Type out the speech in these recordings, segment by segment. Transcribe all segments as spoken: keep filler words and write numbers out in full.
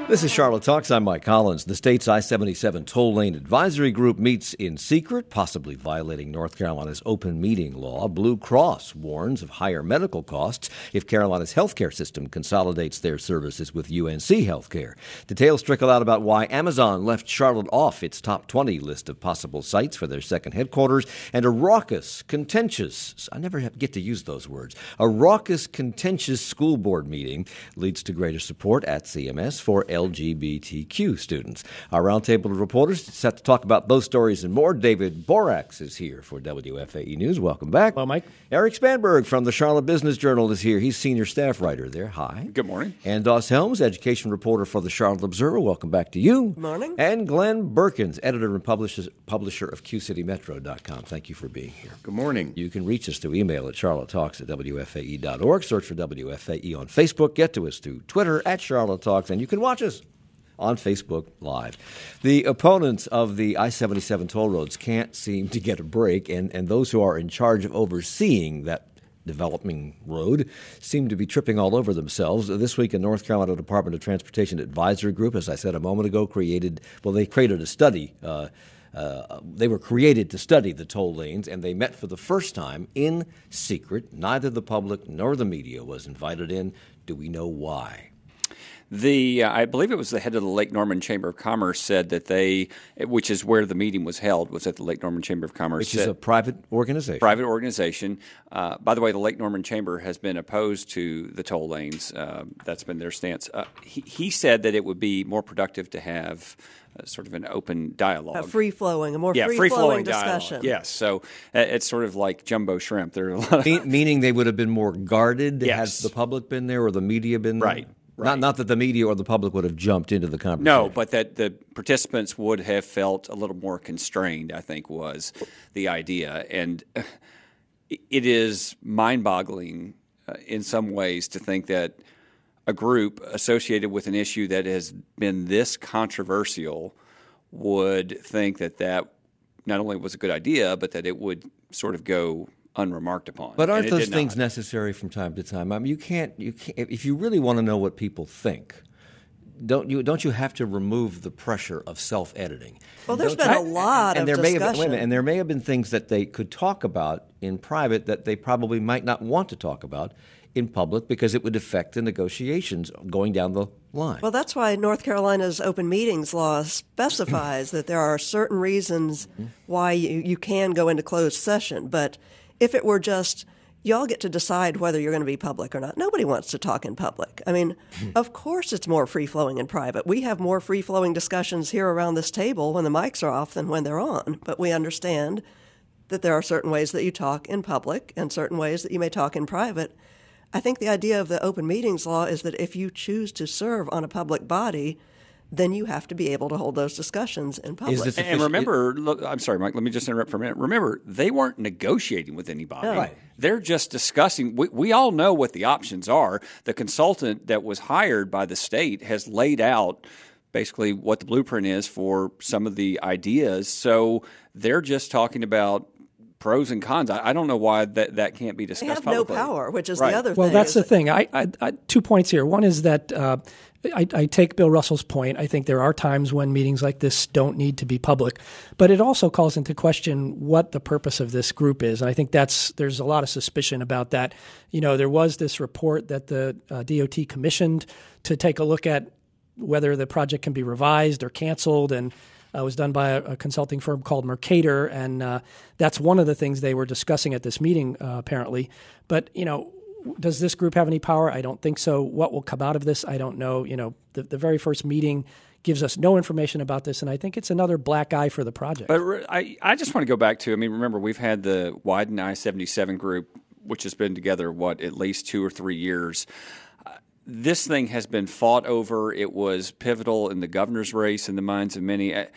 This is Charlotte Talks. I'm Mike Collins. The state's I seventy-seven toll lane advisory group meets in secret, possibly violating North Carolina's open meeting law. Blue Cross warns of higher medical costs if Carolina's healthcare system consolidates their services with U N C Healthcare. Details trickle out about why Amazon left Charlotte off its top twenty list of possible sites for their second headquarters, and a raucous, contentious, I never get to use those words, a raucous, contentious school board meeting leads to greater support at C M S for L G B T Q students. Our roundtable of reporters set to talk about those stories and more. David Borax is here for W F A E News. Welcome back. Hello, Mike. Eric Spanberg from the Charlotte Business Journal is here. He's senior staff writer there. Hi. Good morning. And Doss Helms, education reporter for the Charlotte Observer. Welcome back to you. Good morning. And Glenn Berkins, editor and publisher, publisher of Q City Metro dot com. Thank you for being here. Good morning. You can reach us through email at charlottetalks at W F A E dot org. Search for W F A E on Facebook. Get to us through Twitter at Charlotte Talks. And you can watch us on Facebook Live. The opponents of the I seventy-seven toll roads can't seem to get a break, and, and those who are in charge of overseeing that developing road seem to be tripping all over themselves. This week, a North Carolina Department of Transportation advisory group, as I said a moment ago, created, well, they created a study. Uh, uh, they were created to study the toll lanes, and they met for the first time in secret. Neither the public nor the media was invited in. Do we know why? The uh, I believe it was the head of the Lake Norman Chamber of Commerce said that they, which is where the meeting was held, was at the Lake Norman Chamber of Commerce. Which is a private organization. Private organization. Uh, by the way, the Lake Norman Chamber has been opposed to the toll lanes. Uh, that's been their stance. Uh, he, he said that it would be more productive to have uh, sort of an open dialogue. A free-flowing, a more yeah, free-flowing, free-flowing discussion. Dialogue. Yes, so uh, it's sort of like jumbo shrimp. There are a lot of Me- meaning they would have been more guarded yes. had the public been there or the media been there? Right. Right. Not, not that the media or the public would have jumped into the conversation. No, but that the participants would have felt a little more constrained, I think, was the idea. And it is mind-boggling uh, in some ways to think that a group associated with an issue that has been this controversial would think that that not only was a good idea, but that it would sort of go unremarked upon. But aren't and it those did things not. necessary from time to time? I mean, you can't. You can't. If you really want to know what people think, don't you? Don't you have to remove the pressure of self-editing? Well, there's Don't been you- a lot and of there may have been, wait a discussion. minute, and there may have been things that they could talk about in private that they probably might not want to talk about in public because it would affect the negotiations going down the line. Well, that's why North Carolina's open meetings law specifies that there are certain reasons why you, you can go into closed session. But if it were just, y'all get to decide whether you're going to be public or not. Nobody wants to talk in public. I mean, of course it's more free-flowing in private. We have more free-flowing discussions here around this table when the mics are off than when they're on. But we understand that there are certain ways that you talk in public and certain ways that you may talk in private. I think the idea of the open meetings law is that if you choose to serve on a public body, then you have to be able to hold those discussions in public. Is this And offici- remember, look, I'm sorry, Mike, let me just interrupt for a minute. Remember, they weren't negotiating with anybody. No. Right. They're just discussing. We, we all know what the options are. The consultant that was hired by the state has laid out basically what the blueprint is for some of the ideas. So they're just talking about pros and cons. I, I don't know why that, that can't be They discussed have no publicly. power, which is Right. the other Well, thing. that's is the that- thing. I, I, I two points here. One is that uh, I, I take Bill Russell's point. I think there are times when meetings like this don't need to be public, but it also calls into question what the purpose of this group is. And I think that's there's a lot of suspicion about that. You know, there was this report that the uh, D O T commissioned to take a look at whether the project can be revised or canceled, and uh, was done by a, a consulting firm called Mercator, and uh, that's one of the things they were discussing at this meeting, uh, apparently. But, you know, does this group have any power? I don't think so. What will come out of this? I don't know. You know, the, the very first meeting gives us no information about this, and I think it's another black eye for the project. But re- I, I just want to go back to, I mean, remember, we've had the Widen I seventy-seven group, which has been together, what, at least two or three years. Uh, this thing has been fought over. It was pivotal in the governor's race in the minds of many. I,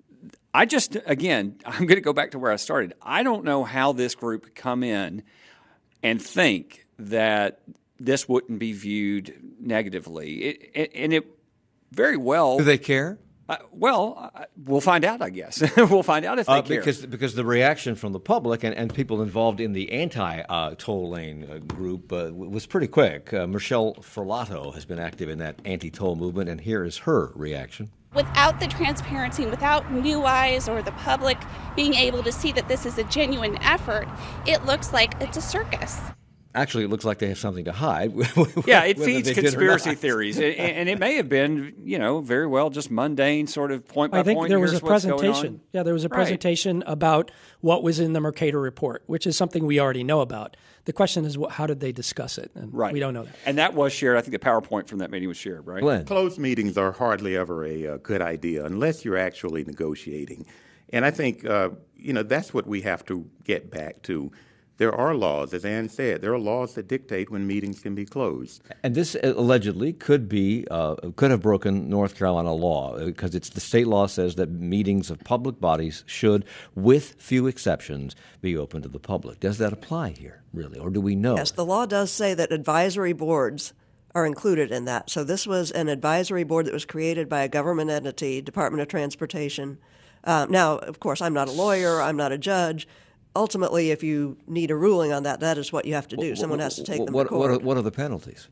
I just, again, I'm going to go back to where I started. I don't know how this group could come in and think that this wouldn't be viewed negatively. It, it, and it very well. Do they care? Uh, well, uh, we'll find out, I guess. We'll find out if they uh, care. Because, because the reaction from the public and, and people involved in the anti-toll uh, lane uh, group uh, was pretty quick. Uh, Michelle Ferlato has been active in that anti-toll movement, and here is her reaction. Without the transparency, without new eyes or the public being able to see that this is a genuine effort, it looks like it's a circus. Actually, it looks like they have something to hide. Yeah, it feeds conspiracy theories, and, and it may have been, you know, very well just mundane sort of point by I think point. there was a Here's what's going presentation. on. Yeah, there was a Right. presentation about what was in the Mercator report, which is something we already know about. The question is, how did they discuss it? And Right. we don't know that. And that was shared. I think the PowerPoint from that meeting was shared, right? Glenn. Closed meetings are hardly ever a, uh good idea unless you're actually negotiating. And I think, uh, you know, that's what we have to get back to. There are laws, as Ann said, there are laws that dictate when meetings can be closed. And this allegedly could be uh, could have broken North Carolina law because it's the state law says that meetings of public bodies should, with few exceptions, be open to the public. Does that apply here, really, or do we know? Yes, the law does say that advisory boards are included in that. So this was an advisory board that was created by a government entity, Department of Transportation. Uh, now, of course, I'm not a lawyer, I'm not a judge. Ultimately, if you need a ruling on that, that is what you have to do. Someone has to take them what, to what, court. are, what are the penalties?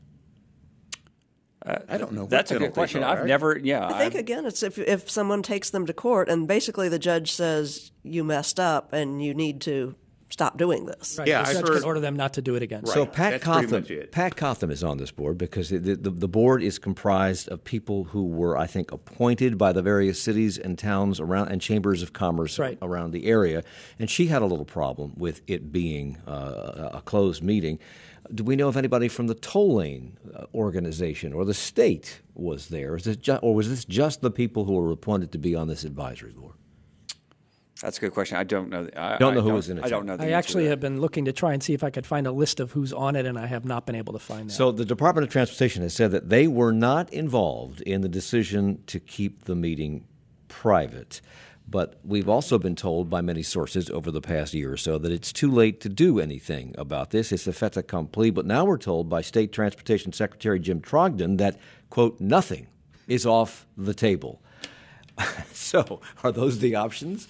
Uh, I don't know what That's a good penalties question. are. I've never, yeah. I think, I've- again, it's if, if someone takes them to court and basically the judge says, you messed up and you need to stop doing this. Right. Yeah, the I've judge heard- can order them not to do it again. So Right. Pat That's pretty Cotham, much it. Pat Cotham is on this board because the, the, the board is comprised of people who were, I think, appointed by the various cities and towns around and chambers of commerce Right. around the area, and she had a little problem with it being uh, a closed meeting. Do we know if anybody from the toll lane uh, organization or the state was there, is it ju- or was this just the people who were appointed to be on this advisory board? That's a good question. I don't know. I Don't know I who was in it. I don't know. The I answer actually to that. have been looking to try and see if I could find a list of who's on it, and I have not been able to find that. So the Department of Transportation has said that they were not involved in the decision to keep the meeting private. But we've also been told by many sources over the past year or so that it's too late to do anything about this. It's a fait accompli. But now we're told by State Transportation Secretary Jim Trogdon that, quote, nothing is off the table. So, are those the options?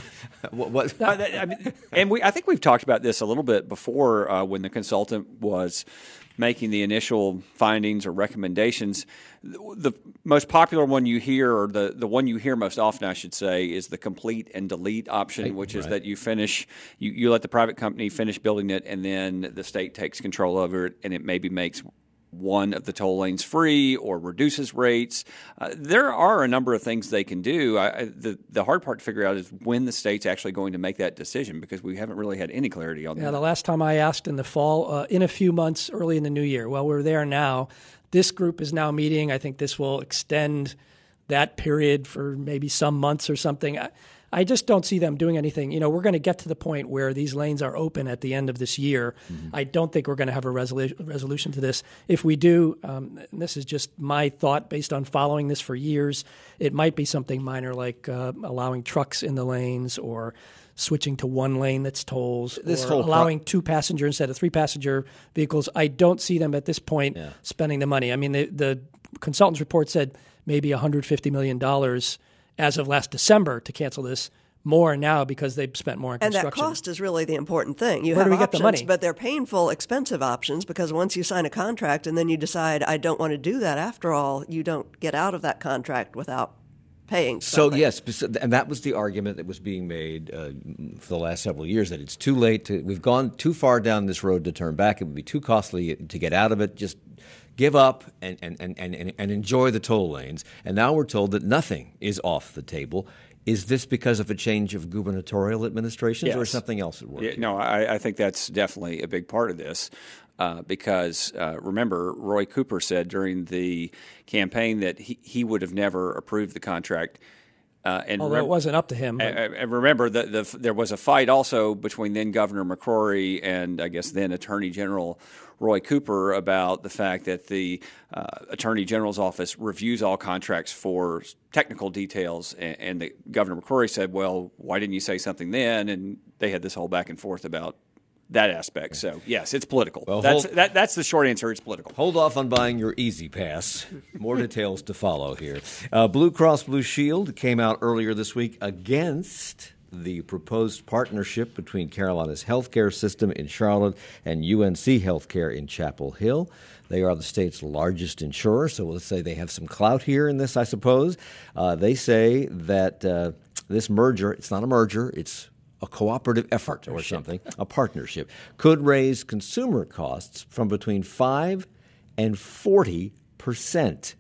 what, what? Uh, that- I mean, and we, I think we've talked about this a little bit before uh, when the consultant was making the initial findings or recommendations. The, the most popular one you hear, or the, the one you hear most often, I should say, is the complete and delete option, Right, which is right. that you finish, you, you let the private company finish building it, and then the state takes control over it, and it maybe makes one of the toll lanes free or reduces rates. Uh, there are a number of things they can do. I, I, the, the hard part to figure out is when the state's actually going to make that decision, because we haven't really had any clarity on Yeah, that. the last time I asked in the fall, uh, in a few months, early in the new year. Well, we're there now. This group is now meeting. I think this will extend that period for maybe some months or something. I, I just don't see them doing anything. You know, we're going to get to the point where these lanes are open at the end of this year. Mm-hmm. I don't think we're going to have a resolu- resolution to this. If we do, um, and this is just my thought based on following this for years, it might be something minor like uh, allowing trucks in the lanes or switching to one lane that's tolls, This or whole pro- allowing two passenger instead of three passenger vehicles. I don't see them at this point Yeah. spending the money. I mean, the, the consultant's report said maybe one hundred fifty million dollars as of last December to cancel this, more now because they've spent more on And that construction. cost is really the important thing. You Where have do we get the options, money? but they're painful, expensive options, because once you sign a contract and then you decide, I don't want to do that after all, you don't get out of that contract without paying So something. yes, and that was the argument that was being made uh, for the last several years, that it's too late to, we've gone too far down this road to turn back. It would be too costly to get out of it. Just give up and, and, and, and, and enjoy the toll lanes. And now we're told that nothing is off the table. Is this because of a change of gubernatorial administrations or Yes. something else at work? Yeah, no, I, I think that's definitely a big part of this. Uh, because uh, remember, Roy Cooper said during the campaign that he, he would have never approved the contract. Uh, and Although remem- it wasn't up to him. but- And and remember that the, there was a fight also between then Governor McCrory and I guess then Attorney General Roy Cooper about the fact that the uh, Attorney General's office reviews all contracts for technical details, and, and the, Governor McCrory said, "Well, why didn't you say something then?" And they had this whole back and forth about that aspect. So, yes, it's political. Well, that's hold, that, that's the short answer. It's political. Hold off on buying your Easy Pass. More details to follow here. Uh, Blue Cross Blue Shield came out earlier this week against the proposed partnership between Carolina's healthcare system in Charlotte and U N C Healthcare in Chapel Hill. They are the state's largest insurer, so let's say they have some clout here in this, I suppose. Uh, they say that uh, this merger, it's not a merger, it's a cooperative effort or something, a partnership, could raise consumer costs from between five and forty percent.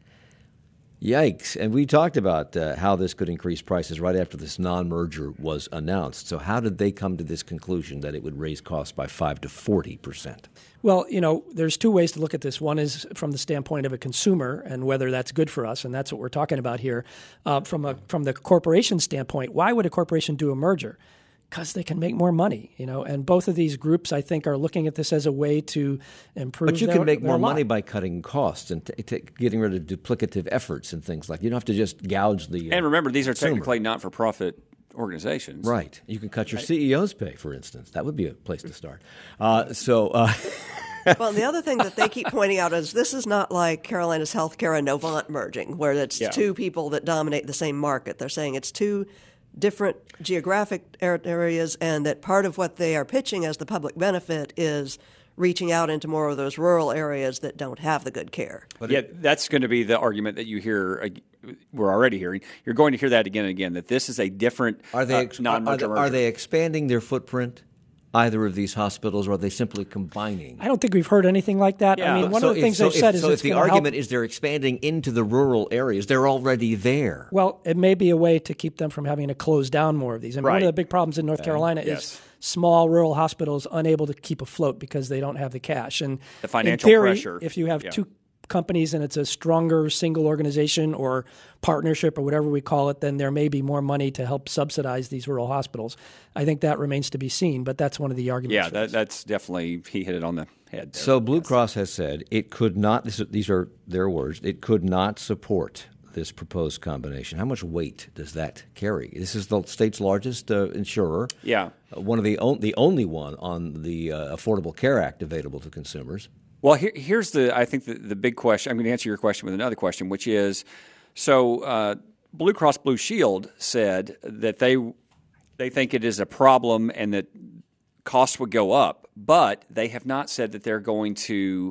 Yikes. And we talked about uh, how this could increase prices right after this non-merger was announced. So how did they come to this conclusion that it would raise costs by five to forty percent? Well, you know, there's two ways to look at this. One is from the standpoint of a consumer and whether that's good for us, and that's what we're talking about here. Uh, from a from the corporation standpoint, why would a corporation do a merger? Because they can make more money, you know, and both of these groups, I think, are looking at this as a way to improve. But you their, can make their more lot. money by cutting costs and t- t- getting rid of duplicative efforts and things like. You don't have to just gouge the. Uh, and remember, these are consumer. technically not-for-profit organizations, right? You can cut your C E O's pay, for instance. That would be a place to start. Uh, so. Uh, Well, the other thing that they keep pointing out is this is not like Carolina's Healthcare and Novant merging, where it's Yeah. two people that dominate the same market. They're saying it's two different geographic areas, and that part of what they are pitching as the public benefit is reaching out into more of those rural areas that don't have the good care. But yeah, that's going to be the argument that you hear. Uh, we're already hearing. You're going to hear that again and again. That this is a different are they ex- uh, non-merger. are, they, are they expanding their footprint? Either of these hospitals, or are they simply combining? I don't think we've heard anything like that. Yeah. I mean, one so of the if, things so they've if, said is so it's if the gonna argument help. is they're expanding into the rural areas, they're already there. Well, it may be a way to keep them from having to close down more of these. I mean, Right. one of the big problems in North Carolina yes. is small rural hospitals unable to keep afloat because they don't have the cash. And The financial in theory, pressure. if you have Yeah. two companies and it's a stronger single organization or partnership or whatever we call it, then there may be more money to help subsidize these rural hospitals. I think that remains to be seen, but that's one of the arguments. Yeah, for that, this. that's definitely he hit it on the head there. So Blue Cross has said it could not, this, these are their words, it could not support this proposed combination. How much weight does that carry? This is the state's largest uh, insurer. Yeah. Uh, one of the, on, the only one on the uh, Affordable Care Act available to consumers. Well, here, here's the I think the, the big question. I'm going to answer your question with another question, which is, so uh, Blue Cross Blue Shield said that they they think it is a problem and that costs would go up, but they have not said that they're going to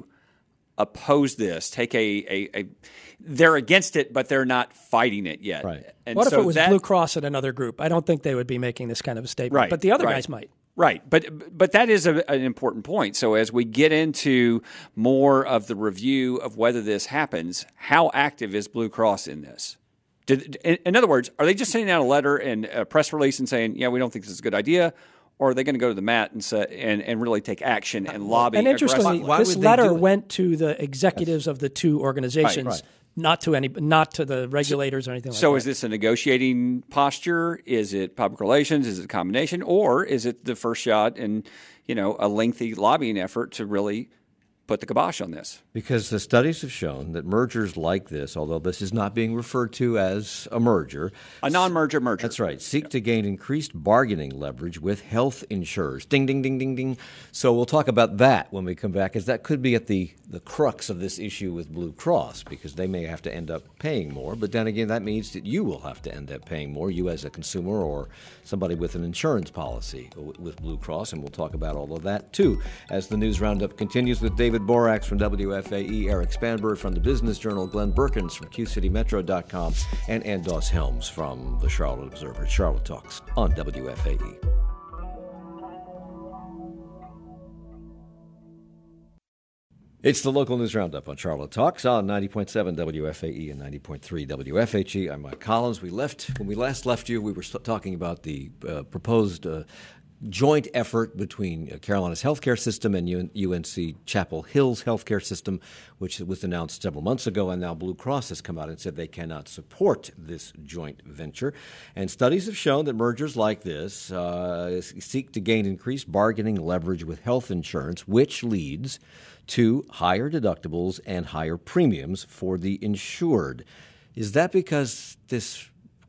oppose this. Take a, a, a they're against it, but they're not fighting it yet. Right. And what so if it was that, Blue Cross and another group? I don't think they would be making this kind of a statement, Right, but the other right. guys might. Right, but but that is a, an important point. So as we get into more of the review of whether this happens, how active is Blue Cross in this? Did, in, in other words, are they just sending out a letter and a press release and saying, "Yeah, we don't think this is a good idea," or are they going to go to the mat and say, and, and really take action and lobby? And interestingly, aggressively? Why this would they letter do it? went to the executives of the two organizations, Right. not to any, not to the regulators or anything like So that. is this a negotiating posture? Is it public relations? Is it a combination? Or is it the first shot in, you know, a lengthy lobbying effort to really put the kibosh on this? Because the studies have shown that mergers like this, although this is not being referred to as a merger, A non-merger merger. that's right, seek to gain increased bargaining leverage with health insurers. Ding, ding, ding, ding, ding. So we'll talk about that when we come back, as that could be at the, the crux of this issue with Blue Cross, because they may have to end up paying more. But then again, that means that you will have to end up paying more, you as a consumer or somebody with an insurance policy with Blue Cross. And we'll talk about all of that, too, as the News Roundup continues with David Borax from W F A E, Eric Spanberg from the Business Journal, Glenn Berkins from Q City Metro dot com, and Ann Doss Helms from the Charlotte Observer. Charlotte Talks on W F A E. It's the local news roundup on Charlotte Talks on ninety point seven W F A E and ninety point three W F H E. I'm Mike Collins. We left when we last left you. We were st- talking about the uh, proposed uh, joint effort between uh, Carolina's healthcare system and U- UNC Chapel Hill's healthcare system, which was announced several months ago, and now Blue Cross has come out and said they cannot support this joint venture. And studies have shown that mergers like this uh, seek to gain increased bargaining leverage with health insurance, which leads to higher deductibles and higher premiums for the insured. Is that because this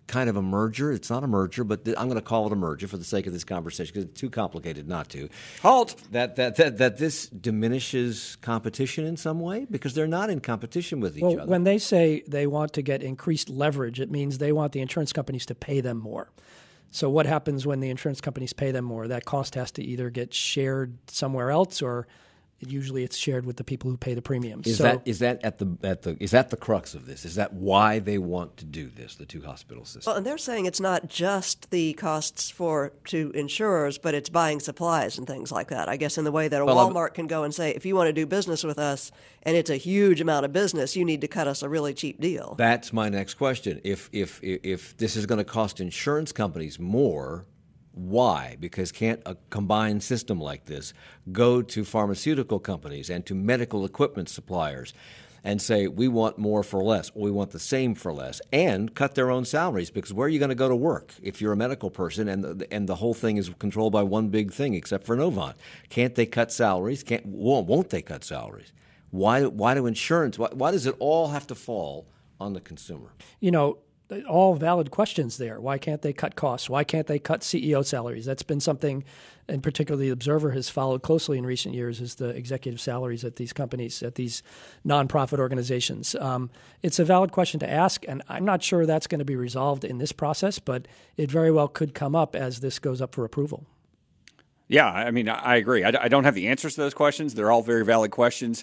kind of a merger. It's not a merger, but th- I'm going to call it a merger for the sake of this conversation because it's too complicated not to. Halt! That, that that that this diminishes competition in some way because they're not in competition with each well, other. When they say they want to get increased leverage, it means they want the insurance companies to pay them more. So what happens when the insurance companies pay them more? That cost has to either get shared somewhere else or usually it's shared with the people who pay the premiums. Is so, that is that at the at the is that the crux of this? Is that why they want to do this? The two hospital systems. Well, and they're saying it's not just the costs for to insurers, but it's buying supplies and things like that. I guess in the way that a well, Walmart I'm, can go and say, if you want to do business with us, and it's a huge amount of business, you need to cut us a really cheap deal. That's my next question. If if if this is going to cost insurance companies more. Why? Because can't a combined system like this go to pharmaceutical companies and to medical equipment suppliers and say, we want more for less, or we want the same for less, and cut their own salaries? Because where are you going to go to work if you're a medical person and the, and the whole thing is controlled by one big thing except for Novant? Can't they cut salaries? Can't, won't they cut salaries? Why, why do insurance, why, why does it all have to fall on the consumer? You know, all valid questions there. Why can't they cut costs? Why can't they cut C E O salaries? That's been something, and particularly the Observer has followed closely in recent years, is the executive salaries at these companies, at these nonprofit organizations. Um, it's a valid question to ask, and I'm not sure that's going to be resolved in this process, but it very well could come up as this goes up for approval. Yeah, I mean, I agree. I, I don't have the answers to those questions. They're all very valid questions.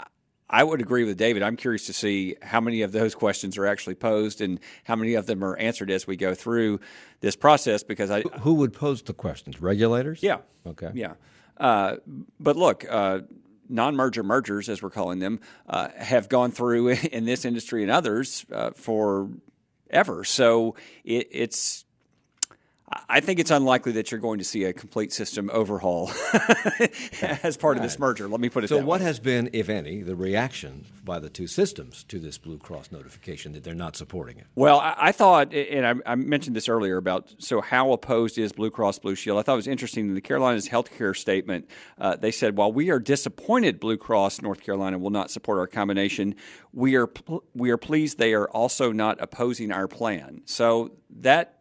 I would agree with David. I'm curious to see how many of those questions are actually posed and how many of them are answered as we go through this process. Because I, who would pose the questions? Regulators? Yeah. Okay. Yeah. Uh, but look, uh, non-merger mergers, as we're calling them, uh, have gone through in this industry and others uh, forever. So it, it's. I think it's unlikely that you're going to see a complete system overhaul as part of this merger. Let me put it so that way. So what has been, if any, the reaction by the two systems to this Blue Cross notification that they're not supporting it? Well, I, I thought, and I, I mentioned this earlier about, so how opposed is Blue Cross Blue Shield? I thought it was interesting in the Carolinas healthcare statement, uh, they said, while we are disappointed Blue Cross North Carolina will not support our combination, we are we are pleased they are also not opposing our plan. So that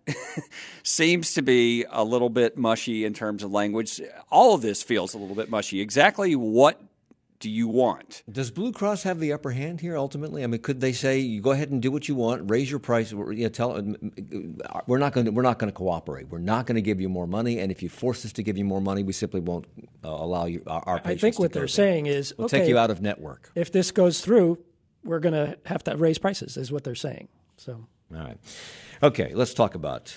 seems to be a little bit mushy in terms of language. All of this feels a little bit mushy. Exactly what do you want? Does Blue Cross have the upper hand here ultimately? I mean, could they say, you go ahead and do what you want, raise your price, you know, tell, we're not going to we're not going to cooperate. We're not going to give you more money, and if you force us to give you more money, we simply won't uh, allow you our, our patients I think to what go they're there. saying is, we'll okay, take you out of network. If this goes through, we're going to have to raise prices, is what they're saying. So, all right. Okay, let's talk about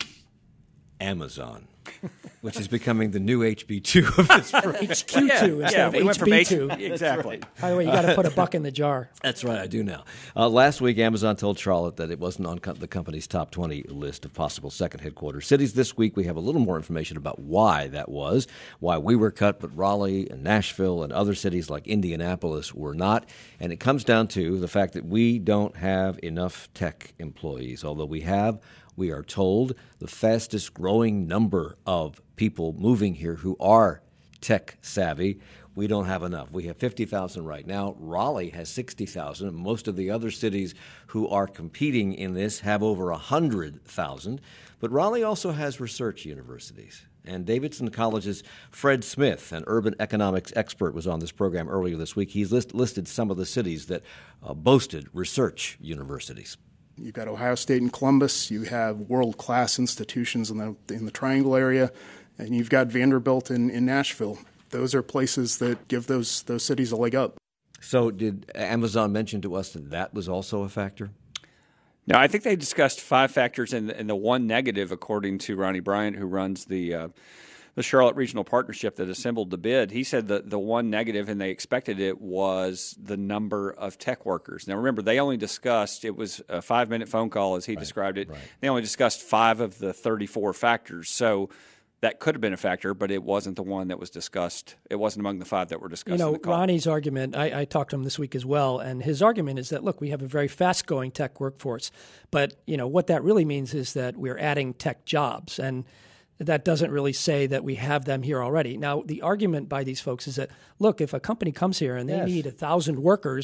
Amazon, which is becoming the new H B two of this program. H Q two yeah, instead yeah, of we went H B two. from H- exactly. By the way, you got to put a buck in the jar. That's right, I do now. Uh, last week, Amazon told Charlotte that it wasn't on co- the company's top twenty list of possible second headquarters cities. This week, we have a little more information about why that was, why we were cut, but Raleigh and Nashville and other cities like Indianapolis were not. And it comes down to the fact that we don't have enough tech employees, although we have. We are told the fastest growing number of people moving here who are tech savvy. We don't have enough. We have fifty thousand right now. Raleigh has sixty thousand. Most of the other cities who are competing in this have over one hundred thousand. But Raleigh also has research universities. And Davidson College's Fred Smith, an urban economics expert, was on this program earlier this week. He's list- listed some of the cities that uh, boasted research universities. You've got Ohio State and Columbus. You have world-class institutions in the in the Triangle area, and you've got Vanderbilt in, in Nashville. Those are places that give those those cities a leg up. So did Amazon mention to us that that was also a factor? No, I think they discussed five factors, and, and the one negative, according to Ronnie Bryant, who runs the uh, the Charlotte Regional Partnership that assembled the bid, he said that the one negative, and they expected it, was the number of tech workers. Now, remember, they only discussed, it was a five-minute phone call, as he right, described it. Right. They only discussed five of the thirty-four factors. So that could have been a factor, but it wasn't the one that was discussed. It wasn't among the five that were discussed. You know, in the call. Ronnie's argument, I, I talked to him this week as well, and his argument is that, look, we have a very fast-growing tech workforce. But, you know, what that really means is that we're adding tech jobs. And that doesn't really say that we have them here already. Now, the argument by these folks is that, look, if a company comes here and they yes. need one thousand workers,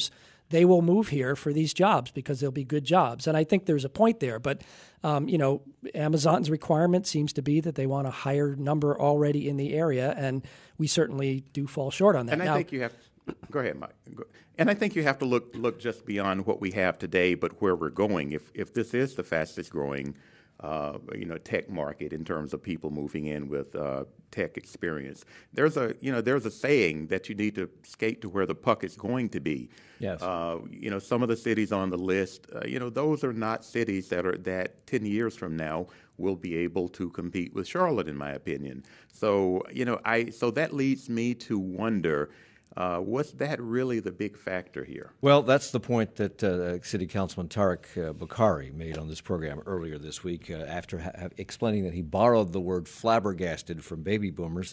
they will move here for these jobs because they'll be good jobs. And I think there's a point there. But, um, you know, Amazon's requirement seems to be that they want a higher number already in the area, and we certainly do fall short on that. And I now, think you have – go ahead, Mike. Go, and I think you have to look look just beyond what we have today, but where we're going. If if this is the fastest growing – Uh, you know, tech market in terms of people moving in with uh, tech experience. There's a, you know, there's a saying that you need to skate to where the puck is going to be. Yes. Uh, you know, some of the cities on the list, uh, you know, those are not cities that are that ten years from now will be able to compete with Charlotte, in my opinion. So, you know, I so that leads me to wonder. Uh, was that really the big factor here? Well, that's the point that uh, City Councilman Tariq uh, Bukhari made on this program earlier this week uh, after ha- explaining that he borrowed the word flabbergasted from baby boomers.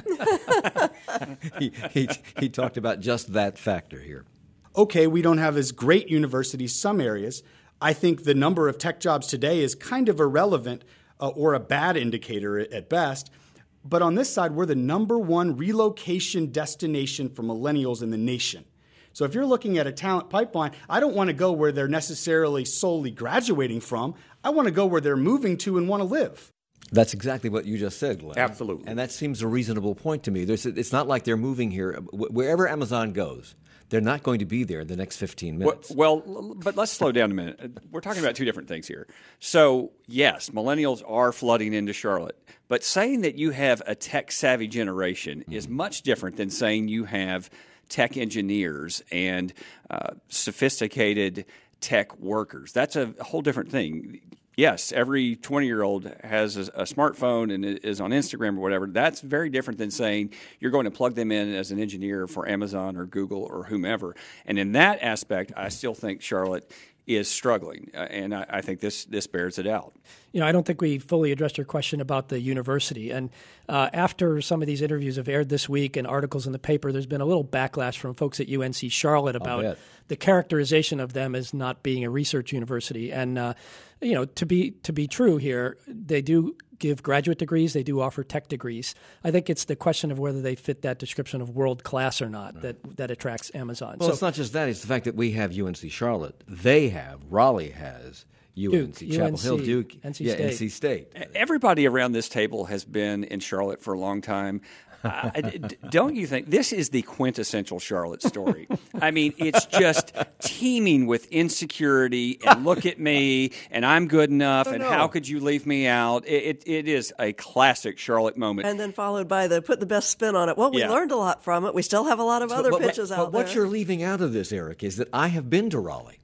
he, he, he talked about just that factor here. Okay, we don't have as great universities some areas. I think the number of tech jobs today is kind of irrelevant uh, or a bad indicator at best. But on this side, we're the number one relocation destination for millennials in the nation. So if you're looking at a talent pipeline, I don't want to go where they're necessarily solely graduating from. I want to go where they're moving to and want to live. That's exactly what you just said, Glenn. Absolutely. And that seems a reasonable point to me. There's, it's not like they're moving here. Wherever Amazon goes, they're not going to be there in the next fifteen minutes. Well, well, but let's slow down a minute. We're talking about two different things here. So, yes, millennials are flooding into Charlotte. But saying that you have a tech-savvy generation mm-hmm. is much different than saying you have tech engineers and uh, sophisticated tech workers. That's a whole different thing. Yes, every twenty-year-old has a, a smartphone and is on Instagram or whatever. That's very different than saying you're going to plug them in as an engineer for Amazon or Google or whomever. And in that aspect, I still think Charlotte is struggling, uh, and I, I think this this bears it out. You know, I don't think we fully addressed your question about the university. And uh, after some of these interviews have aired this week and articles in the paper, there's been a little backlash from folks at U N C Charlotte about the characterization of them as not being a research university. And uh, you know, to be to be true here, they do give graduate degrees. They do offer tech degrees. I think it's the question of whether they fit that description of world class or not that, that attracts Amazon. Well, so, it's not just that. It's the fact that we have U N C Charlotte. They have, Raleigh has U N C, Duke, Chapel U N C, Hill, Duke, N C yeah, State. N C State. Everybody around this table has been in Charlotte for a long time. Uh, d- don't you think this is the quintessential Charlotte story? I mean, it's just teeming with insecurity and look at me and I'm good enough oh, and no. how could you leave me out? It, it, it is a classic Charlotte moment. And then followed by the put the best spin on it. Well, we Yeah. learned a lot from it. We still have a lot of other but, pitches but, out but there. what you're leaving out of this, Eric, is that I have been to Raleigh.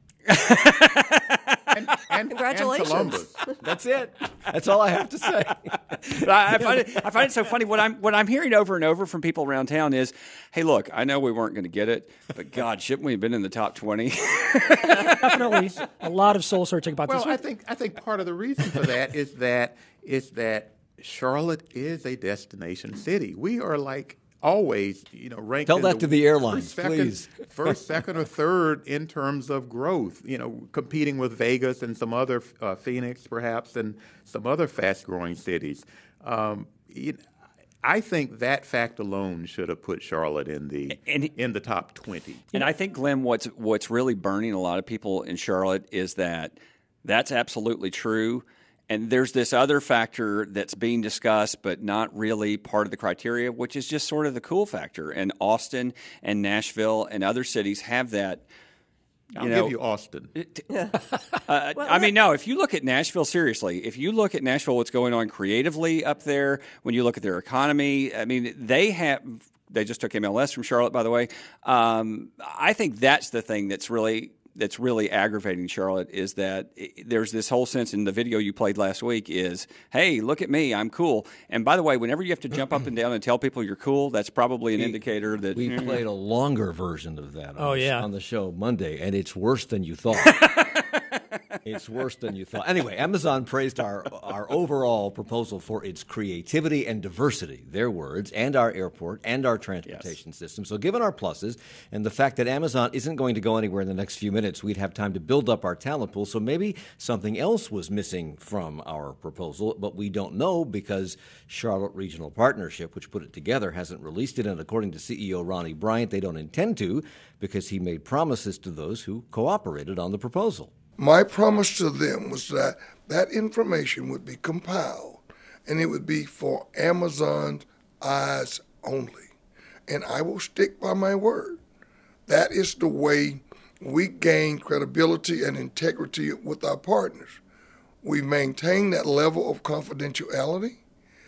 And, and, Congratulations. And Columbus. That's it. That's all I have to say. But I, I, find it, I find it so funny. What I'm what I'm hearing over and over from people around town is, "Hey, look, I know we weren't going to get it, but God, shouldn't we have been in the top twenty?" definitely a lot of soul searching about Well, this. I think I think part of the reason for that is that is that Charlotte is a destination city. We are like always, you know, ranked. Tell in that to the airlines, first, second, please. first, second, or third in terms of growth. You know, competing with Vegas and some other uh, Phoenix, perhaps, and some other fast-growing cities. Um, it, I think that fact alone should have put Charlotte in the And- in the top twenty. And I think, Glenn, what's what's really burning a lot of people in Charlotte is that that's absolutely true. And there's this other factor that's being discussed, but not really part of the criteria, which is just sort of the cool factor. And Austin and Nashville and other cities have that. You I'll know, give you Austin. uh, I mean, no, if you look at Nashville, seriously, if you look at Nashville, what's going on creatively up there, when you look at their economy, I mean, they have. They just took M L S from Charlotte, by the way. Um, I think that's the thing that's really that's really aggravating Charlotte is that it, there's this whole sense in the video you played last week is, hey, look at me, I'm cool. And by the way, whenever you have to jump up and down and tell people you're cool, that's probably an we, indicator that we played a longer version of that. On Oh, the, yeah. on the show Monday, and it's worse than you thought. It's worse than you thought. Anyway, Amazon praised our our overall proposal for its creativity and diversity, their words, and our airport and our transportation yes. system. So given our pluses and the fact that Amazon isn't going to go anywhere in the next few minutes, we'd have time to build up our talent pool. So maybe something else was missing from our proposal, but we don't know because Charlotte Regional Partnership, which put it together, hasn't released it. And according to C E O Ronnie Bryant, they don't intend to because he made promises to those who cooperated on the proposal. My promise to them was that that information would be compiled and it would be for Amazon's eyes only. And I will stick by my word. That is the way we gain credibility and integrity with our partners. We maintain that level of confidentiality,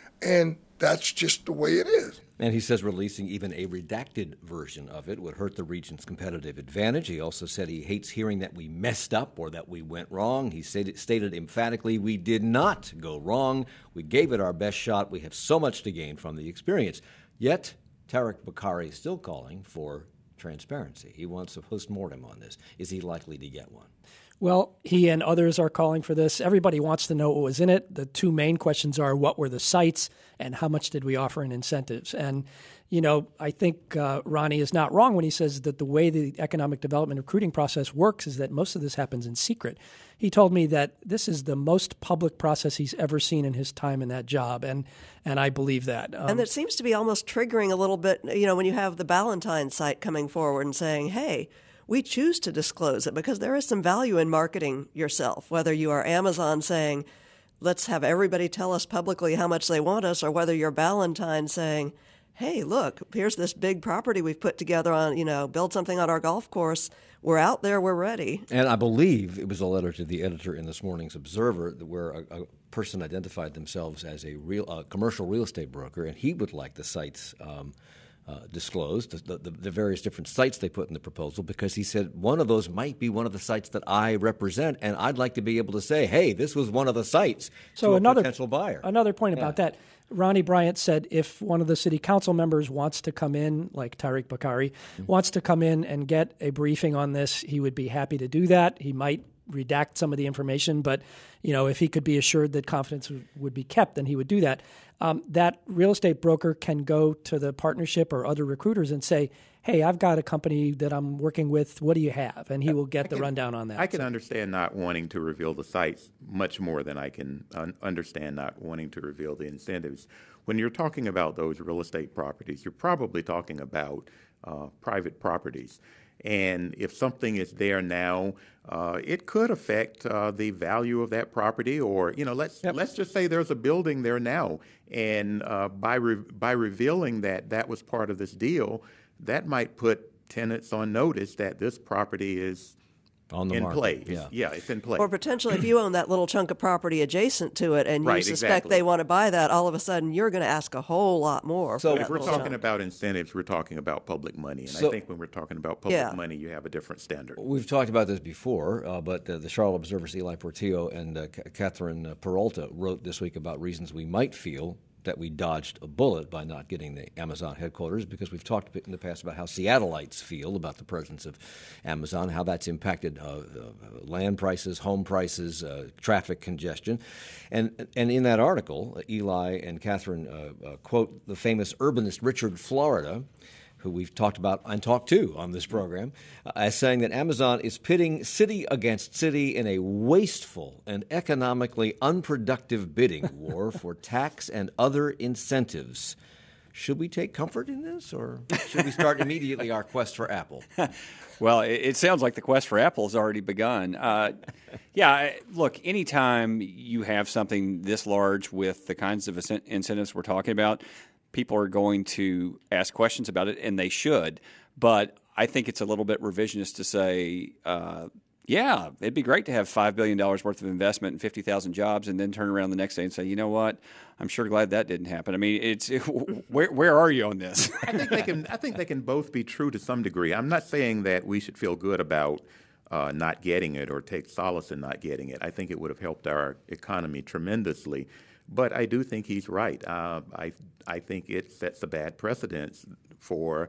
and that's just the way it is. And he says releasing even a redacted version of it would hurt the region's competitive advantage. He also said he hates hearing that we messed up or that we went wrong. He stated, stated emphatically, we did not go wrong. We gave it our best shot. We have so much to gain from the experience. Yet, Tariq Bokhari is still calling for transparency. He wants a postmortem on this. Is he likely to get one? Well, he and others are calling for this. Everybody wants to know what was in it. The two main questions are what were the sites and how much did we offer in incentives? And, you know, I think uh, Ronnie is not wrong when he says that the way the economic development recruiting process works is that most of this happens in secret. He told me that this is the most public process he's ever seen in his time in that job, and and I believe that. Um, and it seems to be almost triggering a little bit, you know, when you have the Ballantine site coming forward and saying, hey, we choose to disclose it because there is some value in marketing yourself, whether you are Amazon saying, let's have everybody tell us publicly how much they want us, or whether you're Ballantine saying, hey, look, here's this big property we've put together on, you know, build something on our golf course. We're out there, we're ready. And I believe it was a letter to the editor in this morning's Observer where a, a person identified themselves as a real uh, commercial real estate broker, and he would like the sites um, Uh, disclosed, the, the, the various different sites they put in the proposal, because he said one of those might be one of the sites that I represent, and I'd like to be able to say, hey, this was one of the sites so to a another, potential buyer. Another point yeah. about that, Ronnie Bryant said if one of the city council members wants to come in, like Tariq Bokhari, mm-hmm. wants to come in and get a briefing on this, he would be happy to do that. He might redact some of the information, but you know, if he could be assured that confidence would be kept, then he would do that. Um, that real estate broker can go to the partnership or other recruiters and say, hey, I've got a company that I'm working with. What do you have? And he will get can, the rundown on that. I can so. understand not wanting to reveal the sites much more than I can un- understand not wanting to reveal the incentives. When you're talking about those real estate properties, you're probably talking about uh, private properties. And if something is there now, uh, it could affect uh, the value of that property. Or, you know, let's yep. let's just say there's a building there now, and uh, by re- by revealing that that was part of this deal, that might put tenants on notice that this property is on the in market. play. Yeah. yeah, it's in play. Or potentially, if you own that little chunk of property adjacent to it, and you right, suspect exactly. they want to buy that, all of a sudden you're going to ask a whole lot more. So for if we're little talking chunk. about incentives, we're talking about public money, and so, I think when we're talking about public yeah. money, you have a different standard. We've talked about this before, uh, but uh, the Charlotte Observer's Eli Portillo and uh, C- Catherine Peralta wrote this week about reasons we might feel that we dodged a bullet by not getting the Amazon headquarters, because we've talked in the past about how Seattleites feel about the presence of Amazon, how that's impacted uh, uh, land prices, home prices, uh, traffic congestion. And and in that article, Eli and Catherine uh, uh, quote the famous urbanist Richard Florida, who we've talked about and talked to on this program, uh, as saying that Amazon is pitting city against city in a wasteful and economically unproductive bidding war for tax and other incentives. Should we take comfort in this, or should we start immediately our quest for Apple? Well, it, it sounds like the quest for Apple has already begun. Uh, yeah, look, anytime you have something this large with the kinds of incentives we're talking about, people are going to ask questions about it, and they should. But I think it's a little bit revisionist to say, uh, yeah, it'd be great to have five billion dollars worth of investment and fifty thousand jobs, and then turn around the next day and say, you know what, I'm sure glad that didn't happen. I mean, it's it, where where are you on this? I think they can. I think they can both be true to some degree. I'm not saying that we should feel good about uh, not getting it or take solace in not getting it. I think it would have helped our economy tremendously. But I do think he's right. Uh, I I think it sets a bad precedent for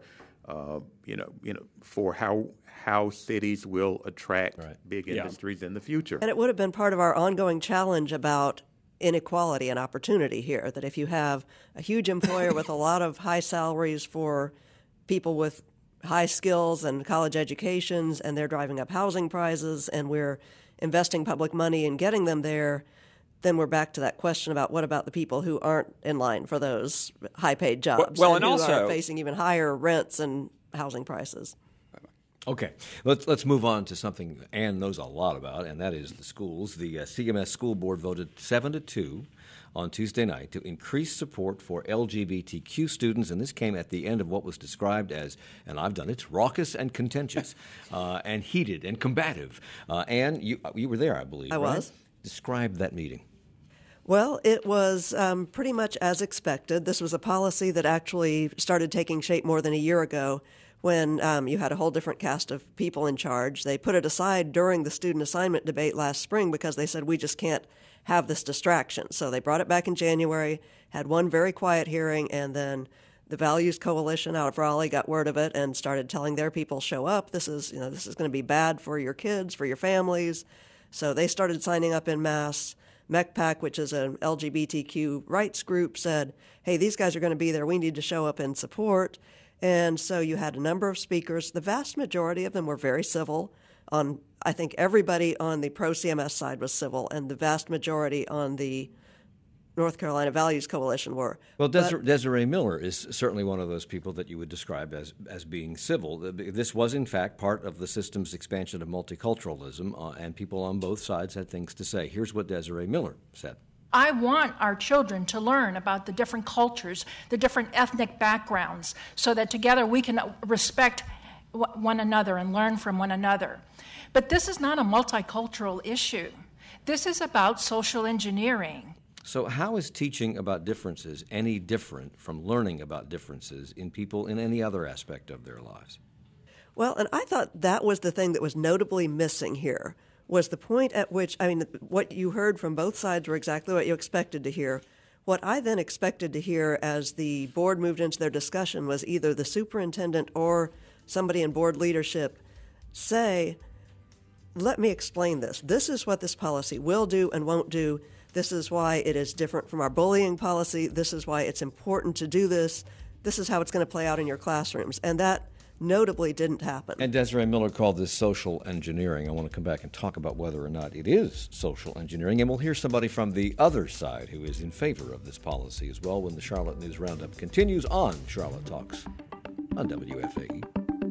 uh, you know, you know, for how how cities will attract right. big Yeah. industries in the future. And it would have been part of our ongoing challenge about inequality and opportunity here, that if you have a huge employer with a lot of high salaries for people with high skills and college educations, and they're driving up housing prices, and we're investing public money in getting them there, then we're back to that question about what about the people who aren't in line for those high-paid jobs, well, and, and who also- are facing even higher rents and housing prices. Okay, let's let's move on to something Ann knows a lot about, and that is the schools. The uh, C M S School Board voted seven to two on Tuesday night to increase support for L G B T Q students, and this came at the end of what was described as, and I've done it, raucous and contentious, uh, and heated and combative. Uh, Ann, you you were there, I believe. I right? was. Describe that meeting. Well, it was um, pretty much as expected. This was a policy that actually started taking shape more than a year ago, when um, you had a whole different cast of people in charge. They put it aside during the student assignment debate last spring because they said, we just can't have this distraction. So they brought it back in January, had one very quiet hearing, and then the Values Coalition out of Raleigh got word of it and started telling their people, show up. This is, you know, this is going to be bad for your kids, for your families. So they started signing up en masse. MECPAC, which is an L G B T Q rights group, said, hey, these guys are going to be there. We need to show up and support. And so you had a number of speakers. The vast majority of them were very civil. On I think everybody on the pro-C M S side was civil, and the vast majority on the North Carolina Values Coalition were. Well, Desiree, Desiree Miller is certainly one of those people that you would describe as, as being civil. This was, in fact, part of the system's expansion of multiculturalism, uh, and people on both sides had things to say. Here's what Desiree Miller said. I want our children to learn about the different cultures, the different ethnic backgrounds, so that together we can respect one another and learn from one another. But this is not a multicultural issue. This is about social engineering. So how is teaching about differences any different from learning about differences in people in any other aspect of their lives? Well, and I thought that was the thing that was notably missing here, was the point at which, I mean, what you heard from both sides were exactly what you expected to hear. What I then expected to hear as the board moved into their discussion was either the superintendent or somebody in board leadership say, let me explain this. This is what this policy will do and won't do. This is why it is different from our bullying policy. This is why it's important to do this. This is how it's going to play out in your classrooms. And that notably didn't happen. And Desiree Miller called this social engineering. I want to come back and talk about whether or not it is social engineering. And we'll hear somebody from the other side who is in favor of this policy as well when the Charlotte News Roundup continues on Charlotte Talks on W F A E.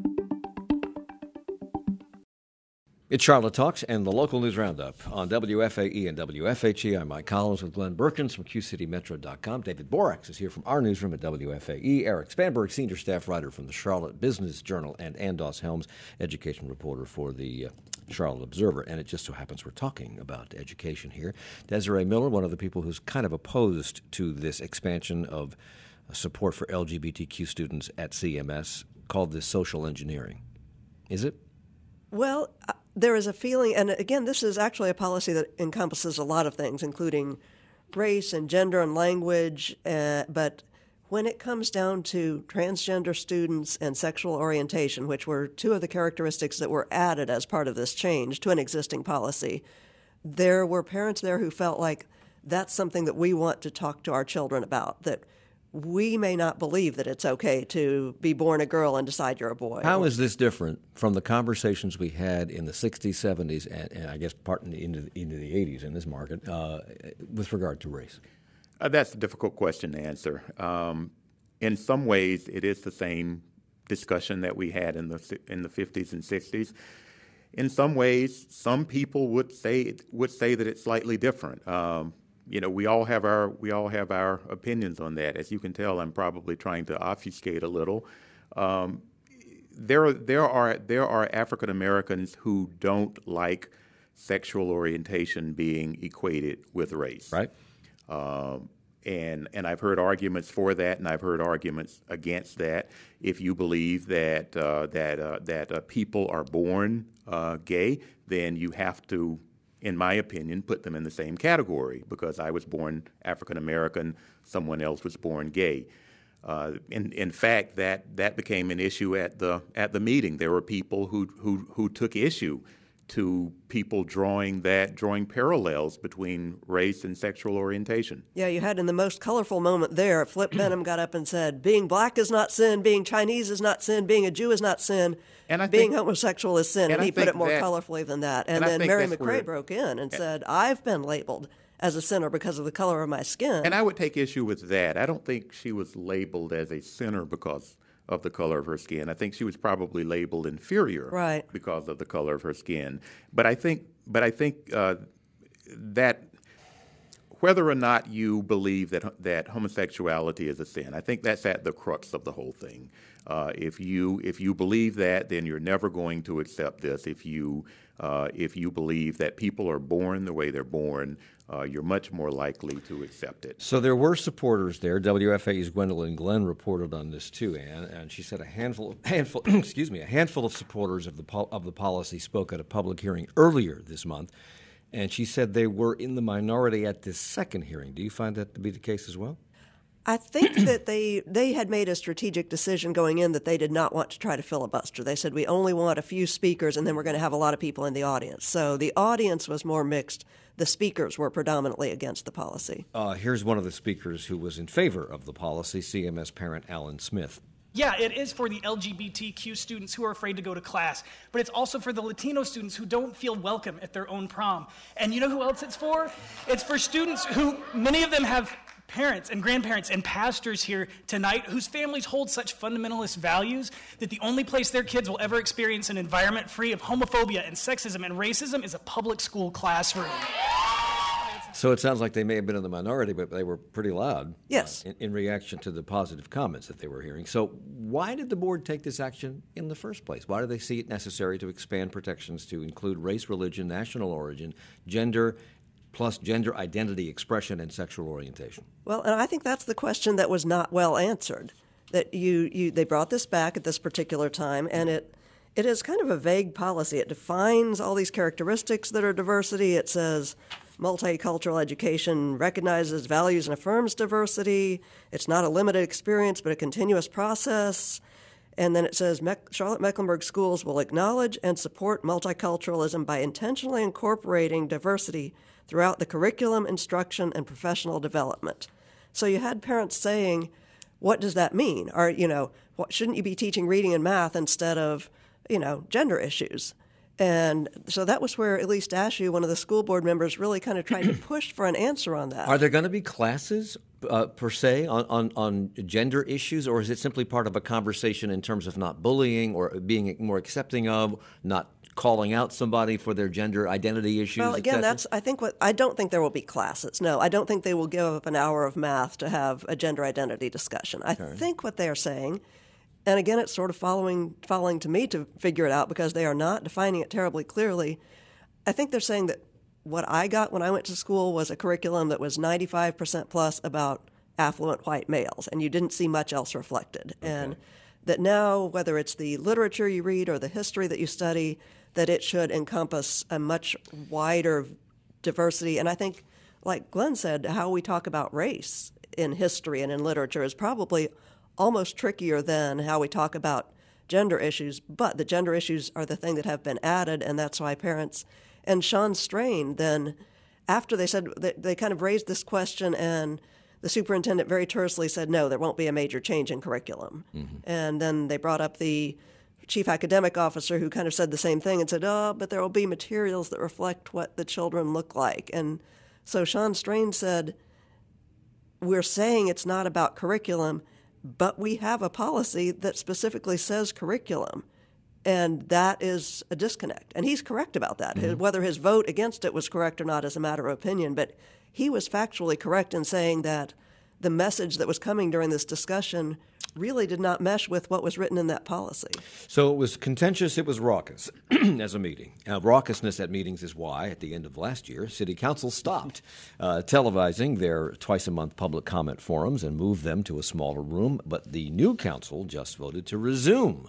It's Charlotte Talks and the local news roundup on W F A E and W F H E. I'm Mike Collins with Glenn Berkins from Q City Metro dot com. David Borax is here from our newsroom at W F A E. Eric Spanberg, senior staff writer from the Charlotte Business Journal, and Andos Helms, education reporter for the uh, Charlotte Observer. And it just so happens we're talking about education here. Desiree Miller, one of the people who's kind of opposed to this expansion of support for L G B T Q students at C M S, called this social engineering. Is it? Well, uh, there is a feeling, and again, this is actually a policy that encompasses a lot of things, including race and gender and language, uh, but when it comes down to transgender students and sexual orientation, which were two of the characteristics that were added as part of this change to an existing policy, there were parents there who felt like that's something that we want to talk to our children about, that we may not believe that it's okay to be born a girl and decide you're a boy. How is this different from the conversations we had in the sixties, seventies, and, and I guess part into the, into the eighties in this market uh, with regard to race? Uh, that's a difficult question to answer. Um, in some ways, it is the same discussion that we had in the in the fifties and sixties. In some ways, some people would say would say that it's slightly different. Um, You know, we all have our we all have our opinions on that. As you can tell, I'm probably trying to obfuscate a little. Um, there, there are there are African Americans who don't like sexual orientation being equated with race, right? Um, and and I've heard arguments for that, and I've heard arguments against that. If you believe that uh, that uh, that uh, people are born uh, gay, then you have to, in my opinion, put them in the same category because I was born African American, someone else was born gay. Uh, in, in fact, that, that became an issue at the at the meeting. There were people who who, who took issue to people drawing that drawing parallels between race and sexual orientation. Yeah, you had in the most colorful moment there, Flip Benham got up and said, being black is not sin, being Chinese is not sin, being a Jew is not sin, and I being think, homosexual is sin. And, and he put it more that, colorfully than that. And, and then Mary McRae where, broke in and said, I've been labeled as a sinner because of the color of my skin. And I would take issue with that. I don't think she was labeled as a sinner because of the color of her skin. I think she was probably labeled inferior right. because of the color of her skin. But I think, but I think uh, that whether or not you believe that that homosexuality is a sin, I think that's at the crux of the whole thing. Uh, if you if you believe that, then you're never going to accept this. If you uh, if you believe that people are born the way they're born, uh, you're much more likely to accept it. So there were supporters there. W F A's Gwendolyn Glenn reported on this too, Ann, and she said a handful, handful, excuse me, a handful of supporters of the pol- of the policy spoke at a public hearing earlier this month, and she said they were in the minority at this second hearing. Do you find that to be the case as well? I think that they they had made a strategic decision going in that they did not want to try to filibuster. They said we only want a few speakers and then we're going to have a lot of people in the audience. So the audience was more mixed. The speakers were predominantly against the policy. Uh, here's one of the speakers who was in favor of the policy, C M S parent Alan Smith. Yeah, it is for the L G B T Q students who are afraid to go to class, but it's also for the Latino students who don't feel welcome at their own prom. And you know who else it's for? It's for students who, many of them have parents and grandparents and pastors here tonight whose families hold such fundamentalist values that the only place their kids will ever experience an environment free of homophobia and sexism and racism is a public school classroom. So it sounds like they may have been in the minority, but they were pretty loud. Yes. Uh, in, in reaction to the positive comments that they were hearing. So why did the board take this action in the first place? Why did they see it necessary to expand protections to include race, religion, national origin, gender, plus gender identity, expression, and sexual orientation? Well, and I think that's the question that was not well answered. That you, you they brought this back at this particular time, and it it is kind of a vague policy. It defines all these characteristics that are diversity. It says multicultural education recognizes, values, and affirms diversity. It's not a limited experience, but a continuous process. And then it says Charlotte Mecklenburg schools will acknowledge and support multiculturalism by intentionally incorporating diversity throughout the curriculum, instruction, and professional development. So you had parents saying, what does that mean? Or, you know, what, shouldn't you be teaching reading and math instead of, you know, gender issues? And so that was where at least Ashu, one of the school board members, really kind of tried to push for an answer on that. Are there going to be classes, uh, per se, on, on, on gender issues, or is it simply part of a conversation in terms of not bullying or being more accepting of, not calling out somebody for their gender identity issues? Well, again, that's I think what I don't think there will be classes. No, I don't think they will give up an hour of math to have a gender identity discussion. I okay. think what they are saying, and again, it's sort of following following to me to figure it out because they are not defining it terribly clearly. I think they're saying that what I got when I went to school was a curriculum that was ninety-five percent plus about affluent white males, and you didn't see much else reflected. Okay. And that now, whether it's the literature you read or the history that you study, that it should encompass a much wider diversity. And I think, like Glenn said, how we talk about race in history and in literature is probably almost trickier than how we talk about gender issues. But the gender issues are the thing that have been added, and that's why parents and Sean Strain then, after they said that they kind of raised this question, and the superintendent very tersely said, no, there won't be a major change in curriculum. Mm-hmm. And then they brought up the chief academic officer who kind of said the same thing and said, oh, but there will be materials that reflect what the children look like. And so Sean Strain said, we're saying it's not about curriculum, but we have a policy that specifically says curriculum. And that is a disconnect. And he's correct about that. Mm-hmm. Whether his vote against it was correct or not is a matter of opinion, but he was factually correct in saying that the message that was coming during this discussion really did not mesh with what was written in that policy. So it was contentious, it was raucous as a meeting. Now, raucousness at meetings is why, at the end of last year, City Council stopped uh, televising their twice-a-month public comment forums and moved them to a smaller room, but the new council just voted to resume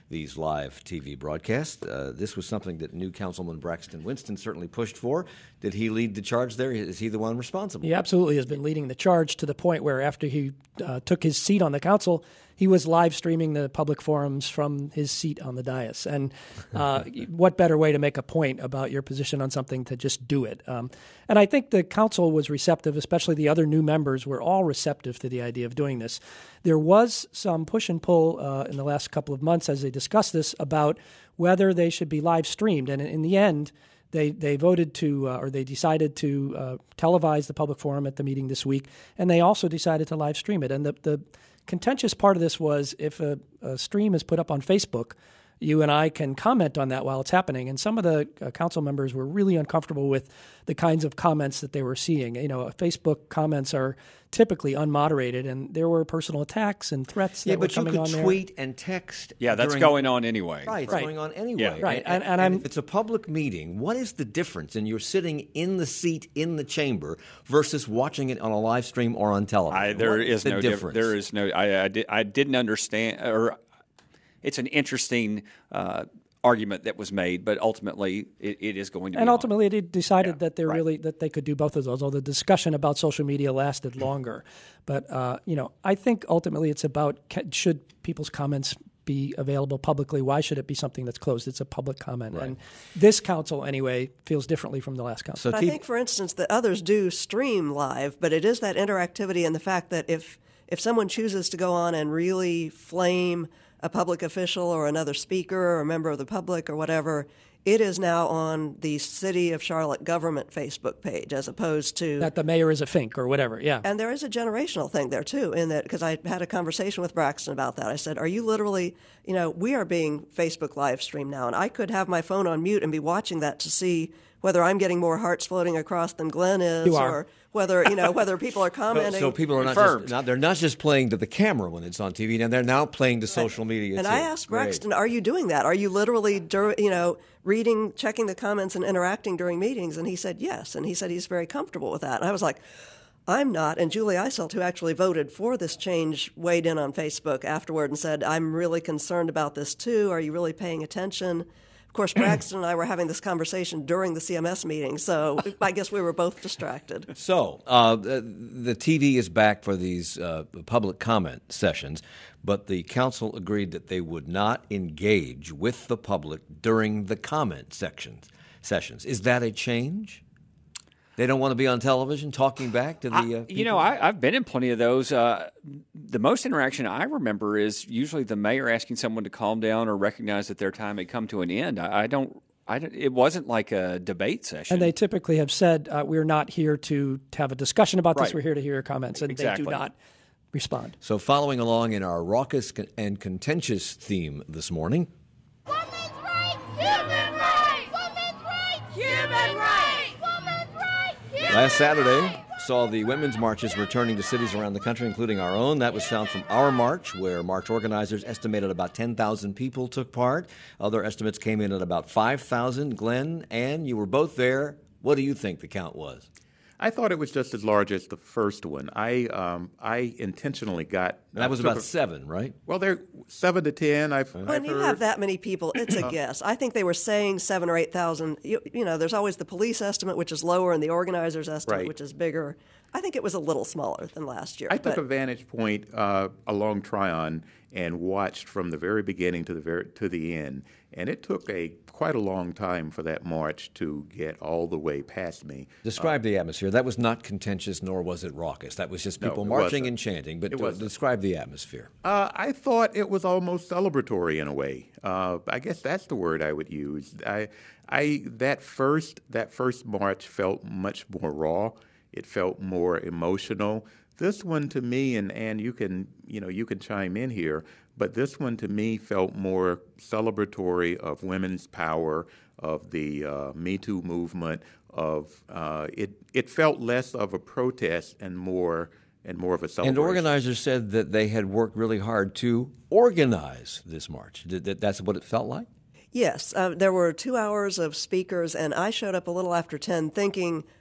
these live T V broadcasts. Uh, this was something that new Councilman Braxton Winston certainly pushed for. Did he lead the charge there? Is he the one responsible? He absolutely has been leading the charge to the point where after he uh, took his seat on the council, he was live streaming the public forums from his seat on the dais. And uh, what better way to make a point about your position on something to just do it? Um, and I think the council was receptive, especially the other new members were all receptive to the idea of doing this. There was some push and pull uh, in the last couple of months as they discussed this about whether they should be live streamed. And in the end, They they voted to, uh, or they decided to uh, televise the public forum at the meeting this week, and they also decided to live stream it. And the, the contentious part of this was if a, a stream is put up on Facebook, you and I can comment on that while it's happening. And some of the uh, council members were really uncomfortable with the kinds of comments that they were seeing. You know, Facebook comments are typically unmoderated, and there were personal attacks and threats that yeah, were coming coming on there. Yeah, but you could tweet and text. Yeah, that's during, going on anyway. Right, it's right. going on anyway. Yeah. Right, And, and, and, and I'm, if it's a public meeting, what is the difference in you're sitting in the seat in the chamber versus watching it on a live stream or on television? I, there what is, is the no difference. Diff- there is no. I, I, did, I didn't understand, or it's an interesting uh, argument that was made, but ultimately it, it is going to. And be ultimately, on. they decided Yeah, that they right. really that they could do both of those. Although the discussion about social media lasted longer, but uh, you know, I think ultimately it's about ca- should people's comments be available publicly? Why should it be something that's closed? It's a public comment, Right. and this council anyway feels differently from the last council. So I T- think, for instance, that others do stream live, but it is that interactivity and the fact that if if someone chooses to go on and really flame a public official or another speaker or a member of the public or whatever, it is now on the City of Charlotte government Facebook page as opposed to that the mayor is a fink or whatever. Yeah, and there is a generational thing there too, in that because I had a conversation with Braxton about that. I said, "Are you literally, you know, we are being Facebook live streamed now, and I could have my phone on mute and be watching that to see whether I'm getting more hearts floating across than Glenn is, You are. or whether you know whether people are commenting." So people are not Confirmed. just, not, they're not just playing to the camera when it's on T V, and they're now playing to social media And too. I asked Great. Braxton, "Are you doing that? Are you literally, dur- you know, reading, checking the comments, and interacting during meetings?" And he said yes, and he said he's very comfortable with that. And I was like, "I'm not." And Julie Eiselt, who actually voted for this change, weighed in on Facebook afterward and said, "I'm really concerned about this too. Are you really paying attention?" Of course, Braxton and I were having this conversation during the C M S meeting, so I guess we were both distracted. So uh, the, the T V is back for these uh, public comment sessions, but the council agreed that they would not engage with the public during the comment sections sessions. Is that a change? They don't want to be on television talking back to the. Uh, I, people? you know, I, I've been in plenty of those. Uh, the most interaction I remember is usually the mayor asking someone to calm down or recognize that their time had come to an end. I, I don't. I don't, it wasn't like a debate session. and they typically have said uh, we're not here to, to have a discussion about this. Right. We're here to hear your comments, and Exactly. they do not respond. So, following along in our raucous con- and contentious theme this morning. Women's rights! Human rights! Women's rights! Human rights! Women's rights! Human Last Saturday rights! saw the women's marches returning to cities around the country, including our own. That was found from our march, where march organizers estimated about ten thousand people took part. Other estimates came in at about five thousand. Glenn, Ann, you were both there. What do you think the count was? I thought it was just as large as the first one. I um, I intentionally got That was took about a- seven, right? Well, they're seven to ten. I've, When I've you heard. have that many people, it's a guess. I think they were saying seven or eight thousand. You, you know, there's always the police estimate, which is lower, and the organizers' estimate, Right. which is bigger. I think it was a little smaller than last year. I took but a vantage point uh, along Tryon and watched from the very beginning to the very to the end, and it took a quite a long time for that march to get all the way past me. Describe the atmosphere. That was not contentious, nor was it raucous. That was just No, people it marching wasn't. and chanting. But It uh, wasn't. describe the atmosphere. Uh, I thought it was almost celebratory in a way. Uh, I guess that's the word I would use. I, I that first that first march felt much more raw. It felt more emotional. This one to me, and and you can you know you can chime in here, but this one to me felt more celebratory of women's power, of the uh, Me Too movement. Of uh, it, it felt less of a protest and more and more of a celebration. And organizers said that they had worked really hard to organize this march. Did, that, that's what it felt like? Yes, uh, there were two hours of speakers, and I showed up a little after ten thinking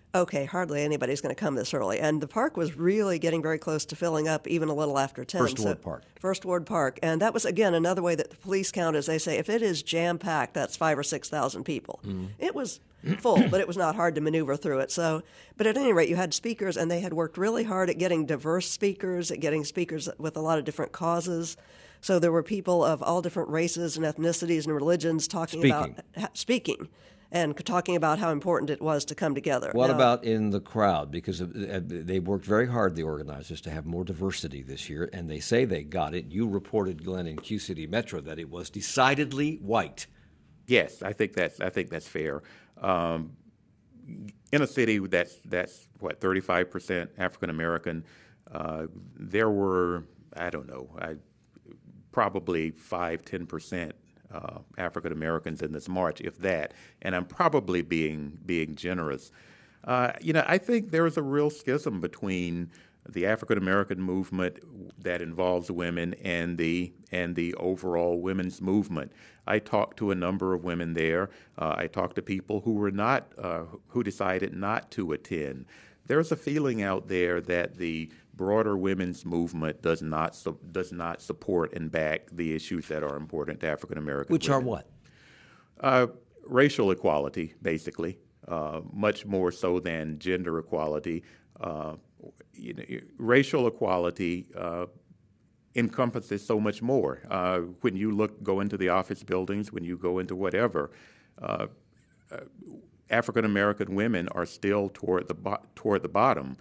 okay, hardly anybody's going to come this early. And the park was really getting very close to filling up, even a little after ten. First so, Ward Park. First Ward Park. And that was, again, another way that the police count is they say if it is jam-packed, that's five or six thousand people. Mm-hmm. It was full, but it was not hard to maneuver through it. So, but at any rate, you had speakers, and they had worked really hard at getting diverse speakers, at getting speakers with a lot of different causes. So there were people of all different races and ethnicities and religions talking Speaking. about speaking. And talking about how important it was to come together. What now, about in the crowd? Because they worked very hard, the organizers, to have more diversity this year, and they say they got it. You reported, Glenn, in Q City Metro that it was decidedly white. Yes, I think that's I think that's fair. Um, in a city that's that's what thirty-five percent African American, uh, there were I don't know, I, probably five ten percent. Uh, African Americans in this march, if that, and I'm probably being being generous. Uh, you know, I think there is a real schism between the African American movement that involves women and the and the overall women's movement. I talked to a number of women there. Uh, I talked to people who were not uh, who decided not to attend. There's a feeling out there that the broader women's movement does not su- does not support and back the issues that are important to African American Which women. are what? Uh, racial equality, basically, uh, much more so than gender equality. Uh, you know, racial equality uh, encompasses so much more. Uh, when you look, go into the office buildings, when you go into whatever, uh, uh, African American women are still toward the bo- toward the bottom.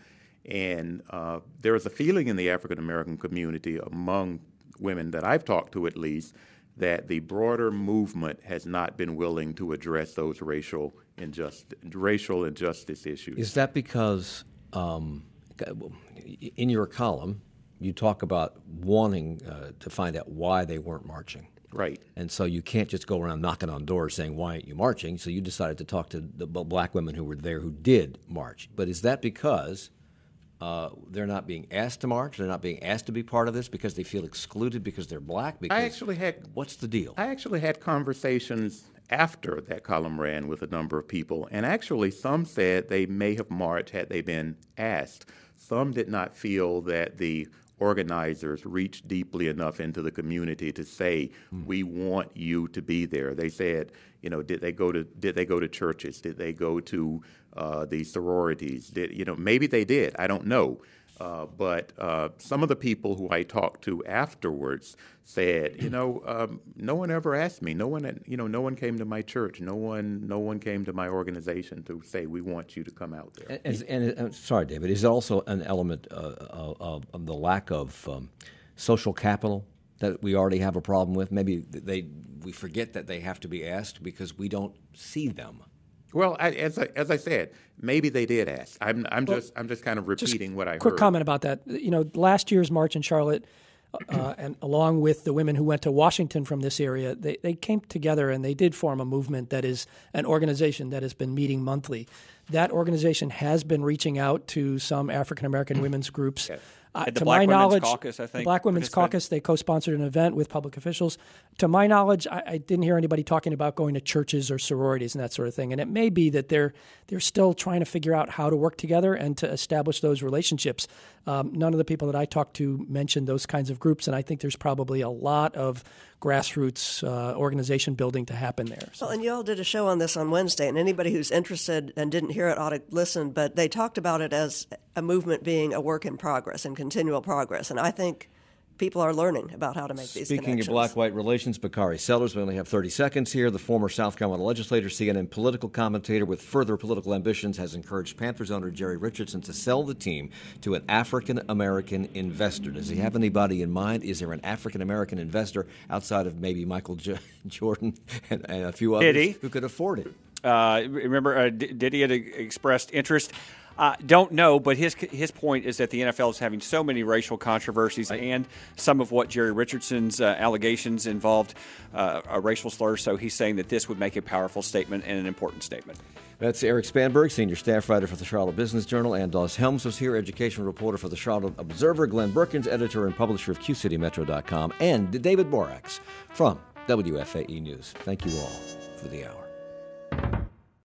And uh, there is a feeling in the African American community, among women that I've talked to at least, that the broader movement has not been willing to address those racial injustice, racial injustice issues. Is that because um, in your column you talk about wanting uh, to find out why they weren't marching? Right. And so you can't just go around knocking on doors saying, why aren't you marching? So you decided to talk to the black women who were there who did march. But is that because Uh, they're not being asked to march? They're not being asked to be part of this because they feel excluded because they're black? Because I actually had. What's the deal? I actually had conversations after that column ran with a number of people, and actually some said they may have marched had they been asked. Some did not feel that the organizers reached deeply enough into the community to say, mm. we want you to be there. They said, you know, did they go to did they go to churches? Did they go to uh, the sororities? Did you know? Maybe they did. I don't know. Uh, but uh, some of the people who I talked to afterwards said, you know, um, no one ever asked me. No one, you know, no one came to my church. No one, no one came to my organization to say we want you to come out there. And, and, and sorry, David, is it also an element uh, of, of the lack of um, social capital that we already have a problem with? Maybe they we forget that they have to be asked because we don't see them. Well, I, as I, as I said, maybe they did ask. I'm I'm well, just I'm just kind of repeating what I heard. Quick comment about that. You know, last year's march in Charlotte, uh, and along with the women who went to Washington from this area, they they came together and they did form a movement that is an organization that has been meeting monthly. That organization has been reaching out to some African American women's groups. Yes. Uh, At the to Black my Women's knowledge, Caucus, I think. The Black Women's Caucus, they co-sponsored an event with public officials. To my knowledge, I, I didn't hear anybody talking about going to churches or sororities and that sort of thing. And it may be that they're they're still trying to figure out how to work together and to establish those relationships. Um, none of the people that I talked to mentioned those kinds of groups, and I think there's probably a lot of grassroots uh, organization building to happen there. So. Well, and you all did a show on this on Wednesday, and anybody who's interested and didn't hear it ought to listen, but they talked about it as a movement being a work in progress and continual progress, and I think people are learning about how to make these Speaking connections. of black-white relations, Bakari Sellers, we only have thirty seconds here. The former South Carolina legislator, C N N political commentator with further political ambitions, has encouraged Panthers owner Jerry Richardson to sell the team to an African-American investor. Does he have anybody in mind? Is there an African-American investor outside of maybe Michael J- Jordan and, and a few others Diddy. who could afford it? Uh, remember, uh, D- Diddy had expressed interest. Uh, don't know, but his his point is that the N F L is having so many racial controversies, right. and some of what Jerry Richardson's uh, allegations involved uh, a racial slur. So he's saying that this would make a powerful statement and an important statement. That's Eric Spanberg, senior staff writer for the Charlotte Business Journal. Ann Dawes Helms was here, education reporter for the Charlotte Observer. Glenn Berkins, editor and publisher of Q City Metro dot com. And David Borax from W F A E News. Thank you all for the hour.